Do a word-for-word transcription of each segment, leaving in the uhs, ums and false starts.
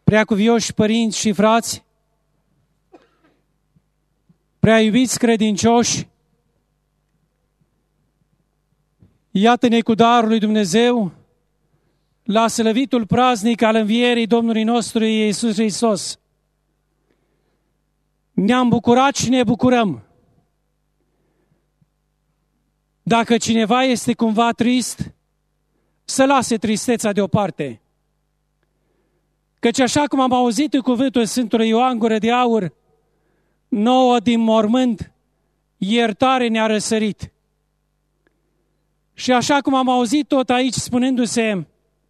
Preacuvioși părinți și frați, prea iubiți credincioși, iată-ne cu darul lui Dumnezeu la slăvitul praznic al învierii Domnului nostru Iisus Hristos. Ne-am bucurat și ne bucurăm. Dacă cineva este cumva trist, să lase tristețea deoparte. Căci așa cum am auzit în cuvântul Sfântului Ioan Gură de Aur, nouă din mormânt, iertare ne-a răsărit. Și așa cum am auzit tot aici spunându-se,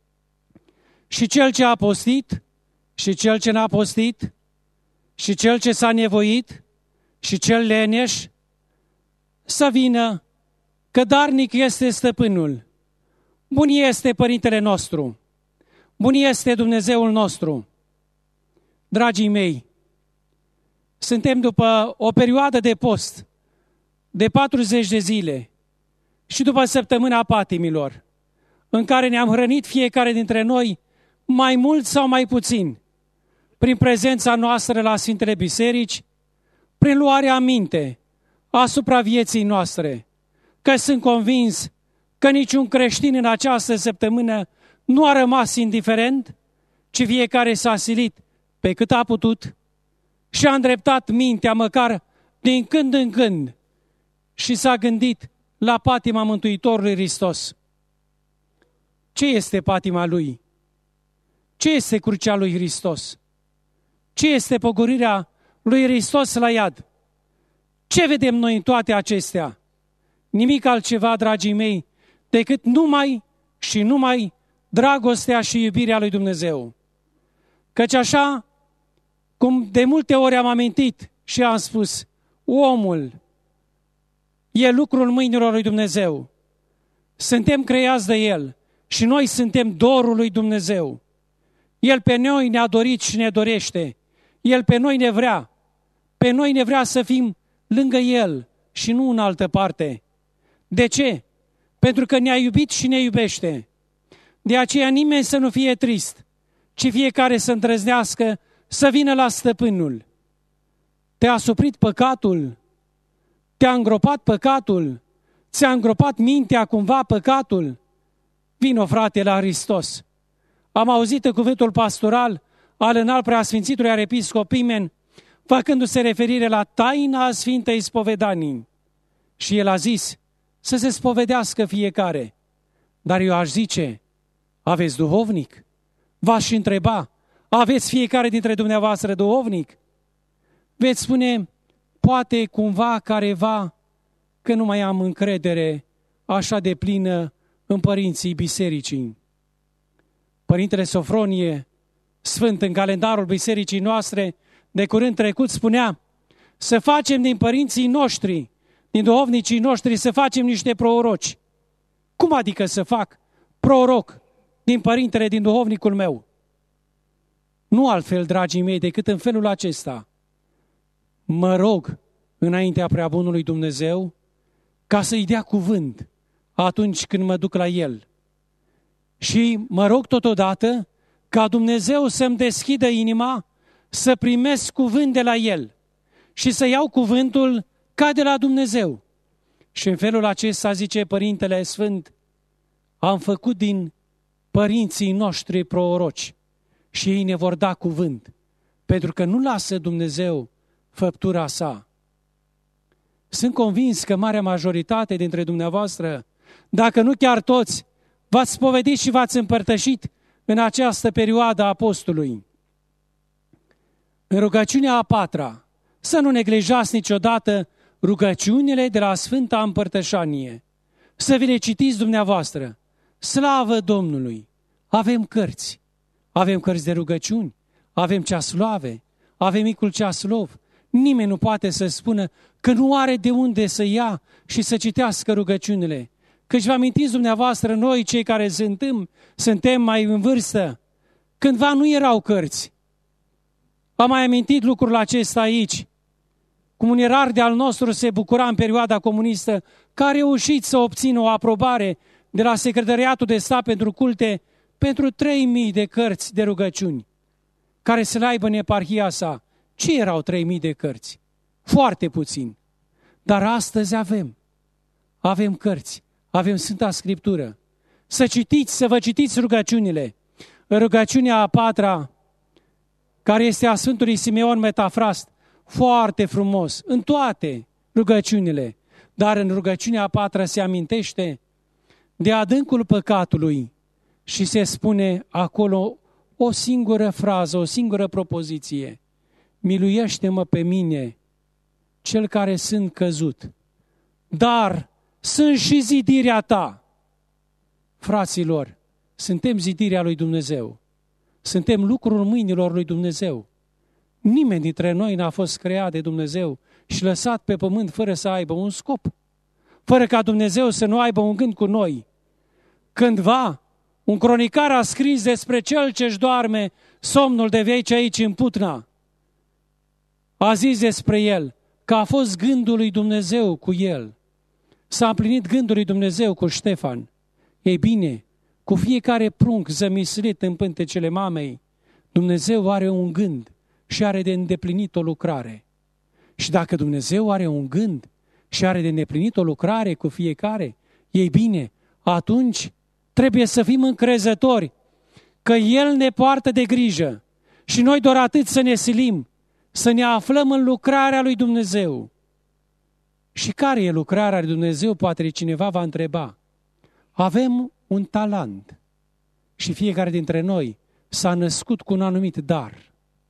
și cel ce a postit, și cel ce n-a postit, și cel ce s-a nevoit, și cel leneș, să vină, că darnic este stăpânul. Bun este Părintele nostru, bun este Dumnezeul nostru. Dragii mei, suntem după o perioadă de post de patruzeci de zile și după săptămâna patimilor, în care ne-am hrănit fiecare dintre noi mai mult sau mai puțin, prin prezența noastră la Sfintele Biserici, prin luarea aminte asupra vieții noastre, că sunt convins că niciun creștin în această săptămână nu a rămas indiferent, ci fiecare s-a silit pe cât a putut și a îndreptat mintea măcar din când în când și s-a gândit la patima Mântuitorului Hristos. Ce este patima Lui? Ce este crucea lui Hristos? Ce este pogorârea lui Hristos la iad? Ce vedem noi în toate acestea? Nimic altceva, dragii mei, decât numai și numai dragostea și iubirea lui Dumnezeu. Căci așa cum de multe ori am amintit și am spus, omul e lucrul mâinilor lui Dumnezeu. Suntem creați de El și noi suntem dorul lui Dumnezeu. El pe noi ne-a dorit și ne dorește. El pe noi ne vrea. Pe noi ne vrea să fim lângă El și nu în altă parte. De ce? Pentru că ne-a iubit și ne iubește. De aceea nimeni să nu fie trist, ci fiecare să îndrăznească să vină la stăpânul. Te-a suprit păcatul? Te-a îngropat păcatul? Ți-a îngropat mintea cumva păcatul? Vino, frate, la Hristos. Am auzit în cuvântul pastoral al înalt preasfințitului arhiepiscop Pimen, făcându-se referire la taina Sfintei Spovedanii. Și el a zis să se spovedească fiecare. Dar eu aș zice, aveți duhovnic? V-aș întreba, aveți fiecare dintre dumneavoastră duhovnic? Veți spune, poate cumva careva că nu mai am încredere așa de plină în părinții bisericii. Părintele Sofronie, sfânt în calendarul bisericii noastre, de curând trecut spunea, să facem din părinții noștri, din duhovnicii noștri, să facem niște proroci. Cum adică să fac proroc din părintele, din duhovnicul meu? Nu altfel, dragii mei, decât în felul acesta. Mă rog înaintea preabunului Dumnezeu ca să-i dea cuvânt atunci când mă duc la El. Și mă rog totodată ca Dumnezeu să-mi deschidă inima să primesc cuvânt de la El și să iau cuvântul ca de la Dumnezeu. Și în felul acesta, zice Părintele Sfânt, am făcut din părinții noștri proroci și ei ne vor da cuvânt, pentru că nu lasă Dumnezeu făptura sa. Sunt convins că marea majoritate dintre dumneavoastră, dacă nu chiar toți, v-ați spovedit și v-ați împărtășit în această perioadă a postului. În rugăciunea a patra, să nu neglijați niciodată rugăciunile de la Sfânta Împărtășanie. Să vi le citiți dumneavoastră. Slavă Domnului! Avem cărți. Avem cărți de rugăciuni. Avem ceasloave. Avem micul ceaslov. Nimeni nu poate să spună că nu are de unde să ia și să citească rugăciunile. Căci vă amintiți dumneavoastră, noi cei care suntem, suntem mai în vârstă, cândva nu erau cărți. Am mai amintit lucrul acesta aici. Cum un erar de-al nostru se bucura în perioada comunistă că a reușit să obțină o aprobare de la Secretariatul de Stat pentru Culte pentru trei mii de cărți de rugăciuni. care să le aibă în eparhia sa. Ce erau trei mii de cărți? Foarte puțin. Dar astăzi avem. Avem cărți, avem Sfânta Scriptură. Să citiți, să vă citiți rugăciunile. Rugăciunea a patra, care este a Sfântului Simeon Metafrast, foarte frumos, în toate rugăciunile. Dar în rugăciunea a patra se amintește de adâncul păcatului și se spune acolo o singură frază, o singură propoziție. Miluiește-mă pe mine, cel care sunt căzut, dar sunt și zidirea ta. Fraților, suntem zidirea lui Dumnezeu. Suntem lucrul mâinilor lui Dumnezeu. Nimeni dintre noi n-a fost creat de Dumnezeu și lăsat pe pământ fără să aibă un scop, fără ca Dumnezeu să nu aibă un gând cu noi. Cândva, un cronicar a scris despre cel ce-și doarme somnul de veci aici în Putna. A zis despre el că a fost gândul lui Dumnezeu cu el. S-a împlinit gândul lui Dumnezeu cu Ștefan. Ei bine, cu fiecare prunc zămislit în pântecele mamei, Dumnezeu are un gând și are de îndeplinit o lucrare. Și dacă Dumnezeu are un gând și are de îndeplinit o lucrare cu fiecare, ei bine, atunci trebuie să fim încrezători că El ne poartă de grijă și noi doar atât să ne silim, să ne aflăm în lucrarea lui Dumnezeu. Și care e lucrarea lui Dumnezeu? Poate cineva va întreba. Avem un talent și fiecare dintre noi s-a născut cu un anumit dar.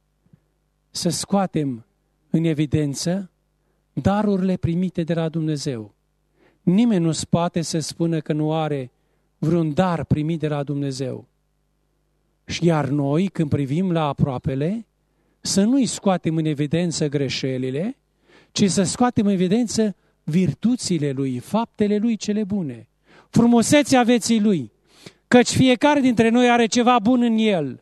Să scoatem în evidență darurile primite de la Dumnezeu. Nimeni nu poate să spună că nu are vreun dar primit de la Dumnezeu. Și iar noi, când privim la aproapele, să nu-i scoatem în evidență greșelile, ci să scoatem în evidență virtuțile lui, faptele lui cele bune, frumusețea vieții lui, căci fiecare dintre noi are ceva bun în el.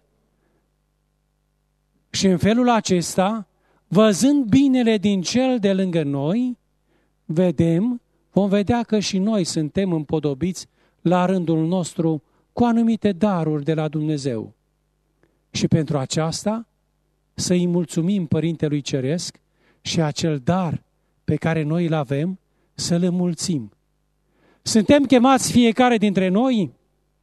Și în felul acesta, văzând binele din cel de lângă noi, vedem, vom vedea că și noi suntem împodobiți la rândul nostru cu anumite daruri de la Dumnezeu. Și pentru aceasta să-i mulțumim Părintelui Ceresc și acel dar pe care noi îl avem să-l înmulțim. Suntem chemați fiecare dintre noi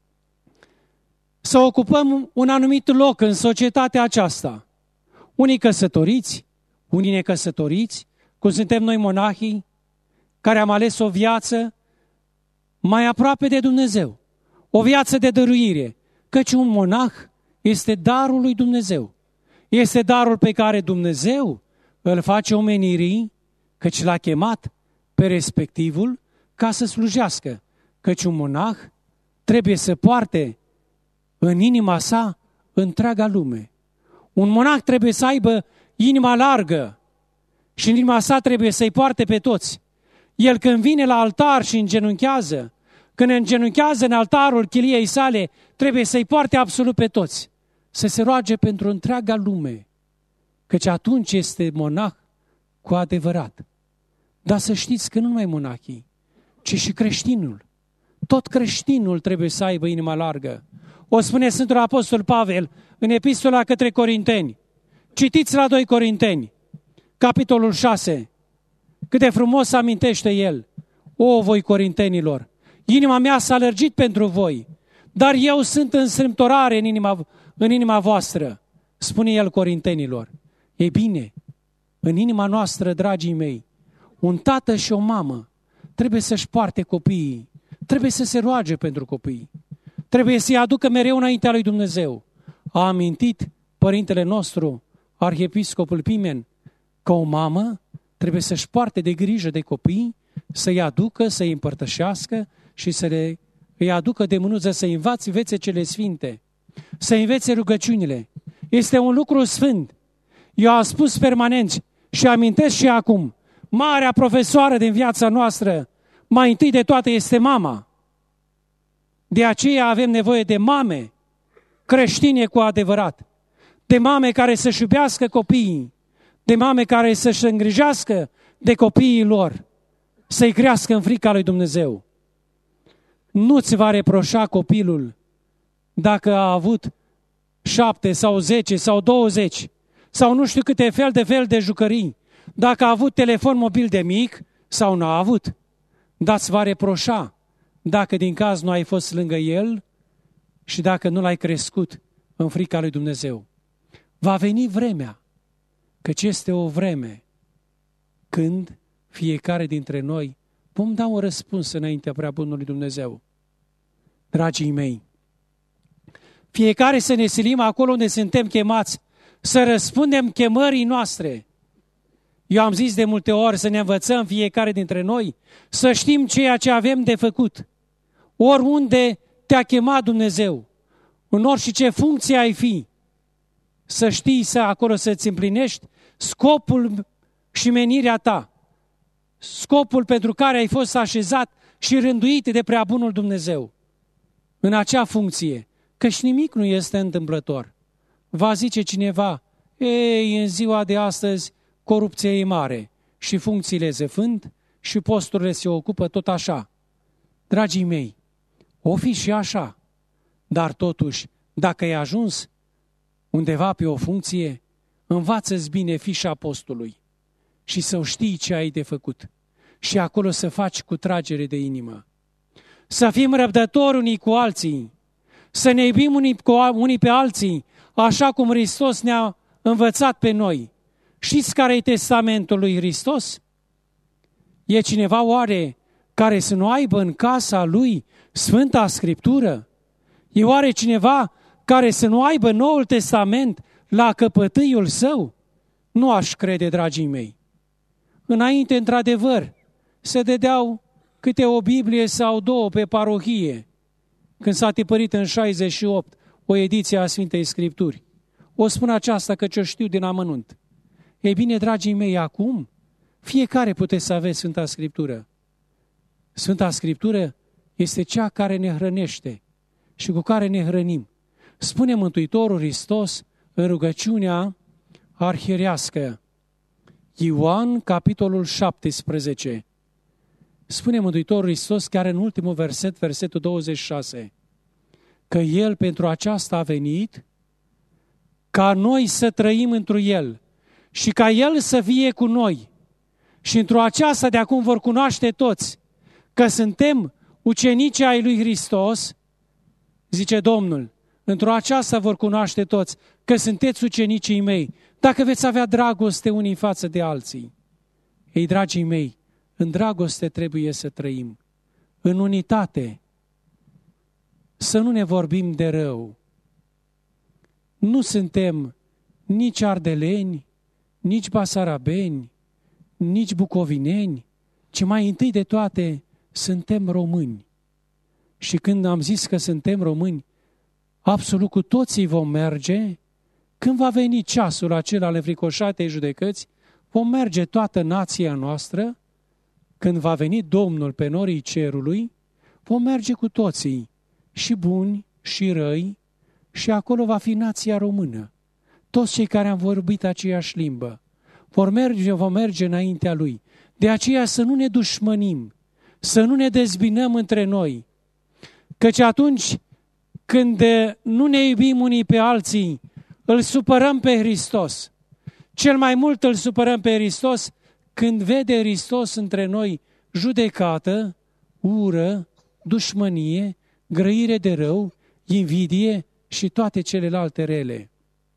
să ocupăm un anumit loc în societatea aceasta. Unii căsătoriți, unii necăsătoriți, cum suntem noi monahii, care am ales o viață mai aproape de Dumnezeu, o viață de dăruire, căci un monah este darul lui Dumnezeu. Este darul pe care Dumnezeu îl face omenirii, căci l-a chemat pe respectivul ca să slujească, căci un monah trebuie să poarte în inima sa întreaga lume. Un monah trebuie să aibă inima largă și în inima sa trebuie să-i poarte pe toți. El când vine la altar și îngenunchează, când îngenunchează în altarul chiliei sale, trebuie să-i poarte absolut pe toți, să se roage pentru întreaga lume, căci atunci este monah cu adevărat. Dar să știți că nu numai monahii, ci și creștinul. Tot creștinul trebuie să aibă inima largă. O spune Sfântul Apostol Pavel în Epistola către Corinteni. Citiți la doi Corinteni, capitolul șase. Cât de frumos amintește el. O, voi corintenilor, inima mea s-a lărgit pentru voi, dar eu sunt în strâmtorare în inima, în inima voastră, spune el corintenilor. Ei bine, în inima noastră, dragii mei, un tată și o mamă trebuie să-și poarte copiii, trebuie să se roage pentru copii, trebuie să-i aducă mereu înaintea lui Dumnezeu. A amintit părintele nostru, arhiepiscopul Pimen, că o mamă trebuie să-și poarte de grijă de copii, să-i aducă, să-i împărtășească și să le, îi aducă de mânuță, să-i învați vețe cele sfinte, să învețe rugăciunile. Este un lucru sfânt. Eu am spus permanent și amintesc și acum, marea profesoară din viața noastră, mai întâi de toate este mama. De aceea avem nevoie de mame creștine cu adevărat, de mame care să-și iubească copiii, de mame care să-și îngrijească de copiii lor, să-i crească în frica lui Dumnezeu. Nu-ți va reproșa copilul dacă a avut șapte sau zece sau douăzeci sau nu știu câte fel de fel de jucării, dacă a avut telefon mobil de mic sau nu a avut, dați va reproșa dacă din caz nu ai fost lângă el și dacă nu l-ai crescut în frica lui Dumnezeu. Va veni vremea, căci este o vreme când fiecare dintre noi vom da un răspuns înaintea Preabunului Dumnezeu. Dragii mei, fiecare să ne silim acolo unde suntem chemați, să răspundem chemării noastre. Eu am zis de multe ori să ne învățăm fiecare dintre noi, să știm ceea ce avem de făcut. Oriunde te-a chemat Dumnezeu, în orice funcție ai fi, să știi să acolo să-ți împlinești scopul și menirea ta, scopul pentru care ai fost așezat și rânduit de Preabunul Dumnezeu. În acea funcție, căci nimic nu este întâmplător. Va zice cineva, ei, în ziua de astăzi corupția e mare și funcțiile se fând și posturile se ocupă tot așa. Dragii mei, o fi și așa, dar totuși, dacă ai ajuns undeva pe o funcție, învață-ți bine fișa postului și să știi ce ai de făcut și acolo să faci cu tragere de inimă. Să fim răbdători unii cu alții, să ne iubim unii, cu, unii pe alții, așa cum Hristos ne-a învățat pe noi. Știți care e testamentul lui Hristos? E cineva oare care să nu aibă în casa lui Sfânta Scriptură? E oare cineva care să nu aibă Noul Testament la căpătâiul său? Nu aș crede, dragii mei. Înainte, într-adevăr, se dădeau câte o Biblie sau două pe parohie, când s-a tipărit în șaizeci și opt o ediție a Sfintei Scripturi. O spun aceasta căci o știu din amănunt. Ei bine, dragii mei, acum fiecare puteți să aveți Sfânta Scriptură. Sfânta Scriptură este cea care ne hrănește și cu care ne hrănim. Spune Mântuitorul Hristos în rugăciunea arhierească. Ioan, capitolul șaptesprezece. Spune Mântuitorul Hristos chiar în ultimul verset, versetul douăzeci și șase, că El pentru aceasta a venit ca noi să trăim întru El și ca El să fie cu noi. Și într-o aceasta de acum vor cunoaște toți că suntem ucenicii ai lui Hristos, zice Domnul, într-o aceasta vor cunoaște toți că sunteți ucenicii mei, dacă veți avea dragoste unii față de alții. Ei, dragii mei, în dragoste trebuie să trăim, în unitate, să nu ne vorbim de rău. Nu suntem nici ardeleni, nici basarabeni, nici bucovineni, ci mai întâi de toate suntem români. Și când am zis că suntem români, absolut cu toții vom merge, când va veni ceasul acela al înfricoșatei judecăți, vom merge toată nația noastră, când va veni Domnul pe norii cerului, vom merge cu toții, și buni, și răi, și acolo va fi nația română. Toți cei care am vorbit aceeași limbă vor merge, vom merge înaintea Lui. De aceea să nu ne dușmănim, să nu ne dezbinăm între noi, căci atunci când nu ne iubim unii pe alții, îl supărăm pe Hristos. Cel mai mult îl supărăm pe Hristos când vede Hristos între noi judecată, ură, dușmănie, grăire de rău, invidie și toate celelalte rele.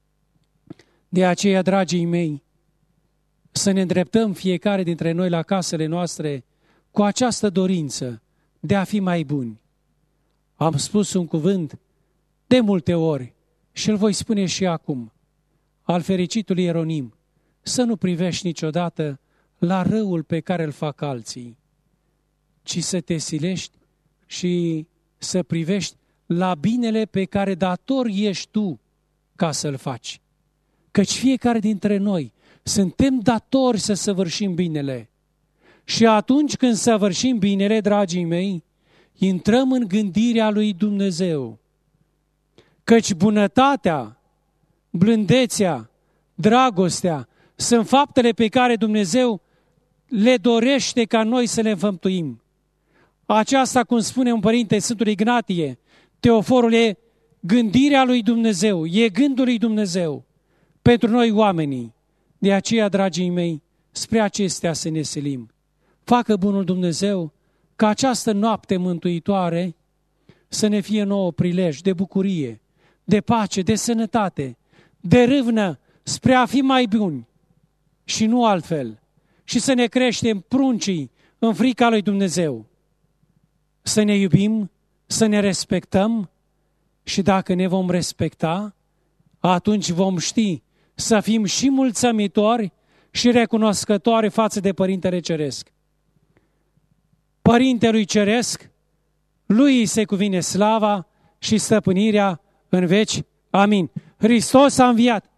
De aceea, dragii mei, să ne îndreptăm fiecare dintre noi la casele noastre cu această dorință de a fi mai buni. Am spus un cuvânt de multe ori și îl voi spune și acum, al fericitului Ieronim, să nu privești niciodată la răul pe care îl fac alții, ci să te silești și să privești la binele pe care dator ești tu ca să-l faci. Căci fiecare dintre noi suntem datori să săvârșim binele. Și atunci când săvârșim binele, dragii mei, intrăm în gândirea lui Dumnezeu. Căci bunătatea, blândețea, dragostea sunt faptele pe care Dumnezeu le dorește ca noi să le înfăptuim. Aceasta, cum spune un părinte Sfântul Ignatie, Teoforul, e gândirea lui Dumnezeu, e gândul lui Dumnezeu pentru noi oamenii. De aceea, dragii mei, spre acestea să ne silim. Facă bunul Dumnezeu ca această noapte mântuitoare să ne fie nouă prilej de bucurie, de pace, de sănătate, de râvnă spre a fi mai buni și nu altfel. Și să ne creștem pruncii în frica lui Dumnezeu. Să ne iubim, să ne respectăm și dacă ne vom respecta, atunci vom ști să fim și mulțumitori și recunoscători față de Părintele Ceresc. Părintelui Ceresc, lui îi se cuvine slava și stăpânirea în veci. Amin. Hristos a înviat!